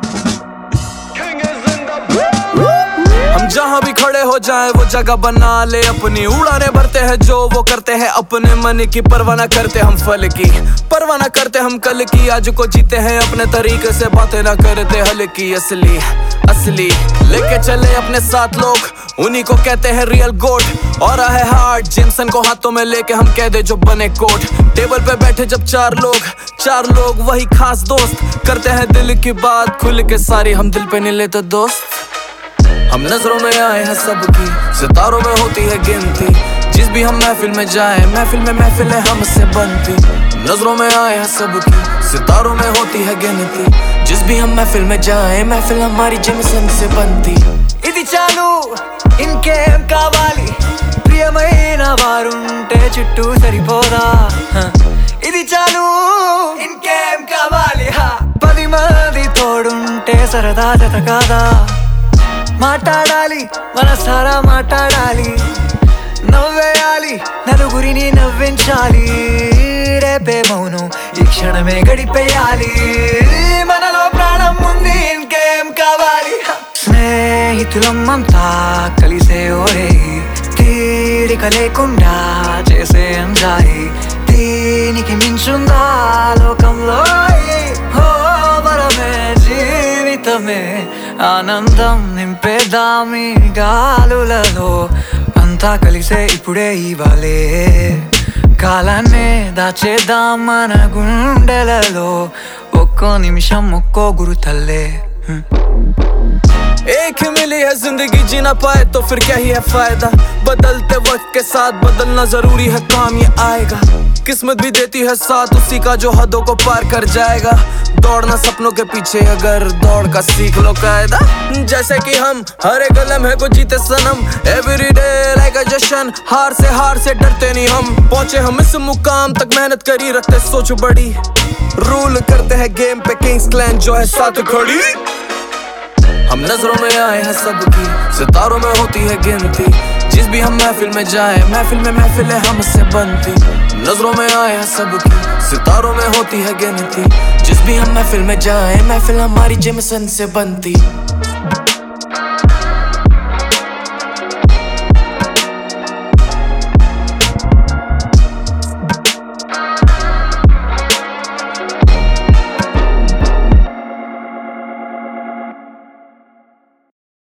हम जहाँ भी खड़े हो जाए वो जगह बना ले अपनी, उड़ाने भरते हैं जो वो करते हैं अपने मन की, परवाह ना करते हम फल की, परवाह ना करते हम कल की, आज को जीते हैं अपने तरीके से, बातें ना करते हल्की, असली असली लेके चले अपने साथ लोग, उन्हीं को कहते हैं रियल गोट। और है हार्ड जिमसन को हाथों में लेके हम कह दे जो बने कोट, टेबल पे बैठे जब चार लोग वही खास दोस्त, करते हैं दिल की बात खुल के सारी, हम दिल पे नहीं लेते दोस्त। हम नजरों में आए हैं सबकी, सितारों में होती है गिनती, जिस भी हम महफिल में जाए महफिल है हमसे बनती। नजरों में आए हैं सबकी, सितारों में होती है गिनती, जिस भी हम महफिल में जाए महफिल हमारी जिमसन से बनती। ఇది చాలు ఇంకేం కావాలి, ప్రియమైన వారుంటే చుట్టూ సరిపోదా, ఇది చాలు ఇంకేం కావాలి, 10 మంది తోడుంటే సరదా జత కాదా, మాట్లాడాలి మనసారా మాట్లాడాలి, నవ్వేయాలి నలుగురిని నవ్వించాలి, రేపే మౌనం ఈ క్షణమే గడిపేయాలి, మనలో ప్రాణం ఉంది ఇంకేం కావాలి, స్నేహితులమ్మంతా కలిసే ఓరే, తీరిక లేకుండా చేసే ఎంజాయ్, దీనికి మించుందా లోకంలో, హో వరమే జీవితమే ఆనందం నింపేదామి గాలులలో, అంతా కలిసే ఇప్పుడే ఇవ్వాలే, కాలాన్నే దాచేద్దాం మన గుండెలలో, ఒక్కో నిమిషం ఒక్కో గురుతల్లే। एक ही मिली है जिंदगी, जीना पाए तो फिर क्या ही है फायदा, बदलते वक्त के साथ बदलना जरूरी है, काम ये आएगा, किस्मत भी देती है साथ उसी का जो हदों को पार कर जाएगा, दौड़ना सपनों के पीछे अगर दौड़ का सीख लो कायदा, जैसे कि हम हर एक लम्हे को जीते सनम, एवरीडे लाइक अ जश्न, हार से डरते नहीं हम, पहुंचे हम इस मुकाम तक मेहनत करी रखते सोच बड़ी, रूल करते हैं गेम पे किंग्स क्लैन जो है साथ खड़ी। हम नजरों में आए हैं सबकी, सितारों में होती है गिनती, जिस भी हम महफिल में जाए महफिल है हमसे बनती। नजरों में आए हैं सबकी, सितारों में होती है गिनती, जिस भी हम महफिल में जाए महफिल हमारी जिमसन से बनती।